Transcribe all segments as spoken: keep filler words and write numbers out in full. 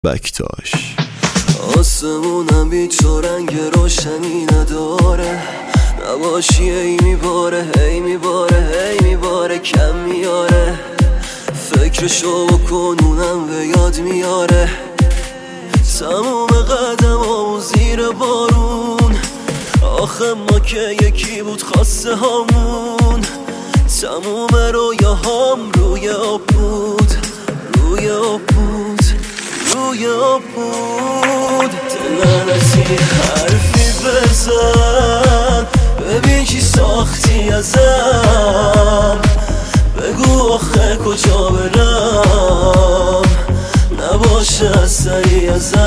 بکتاش. آسمونم بیچ و رنگ روشنی نداره، نباشی ای میباره ای میباره ای میباره کم میاره، فکرشو بکن اونم به یاد میاره. تموم قدم و زیر بارون، آخه ما که یکی بود خواسته هامون. تموم رویاهام روی آب بود، روی آب بود، روی آب بود. دلنتی حرفی بزن، ببین چی ساختی ازم. بگو آخه کجا برم، نباشه اثری ازت.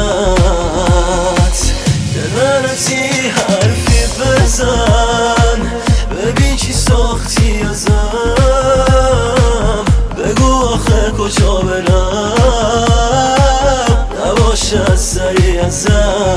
دلنتی حرفی بزن، ببین چی ساختی ازم. بگو آخه کجا برم، نباشه اثری ازت.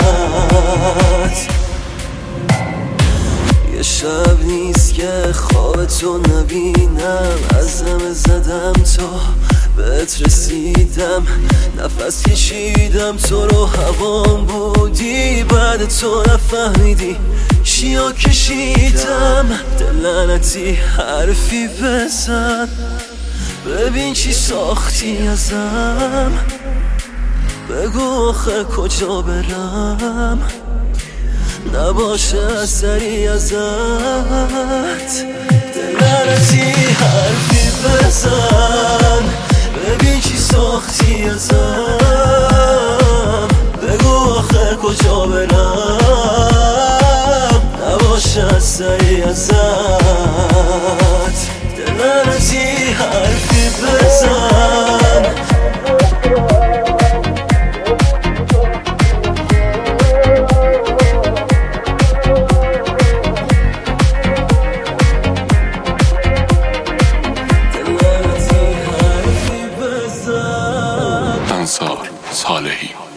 یه شب نیست که خواب تو نبینم، عزم زدم تا بهت رسیدم. نفس کشیدم تو رو هوام بودی، بعد تو نفهمیدی چیا کشیدم. دلنتی حرفی بزن، ببین چی ساختی ازم. بگو آخه کجا برم، نباشه اثری ازت. دلنتی حرفی بزن، ببین چی ساختی ازم. بگو آخه کجا برم، نباشه اثری ازت. دلنتی حرفی بزن. انصار صالحی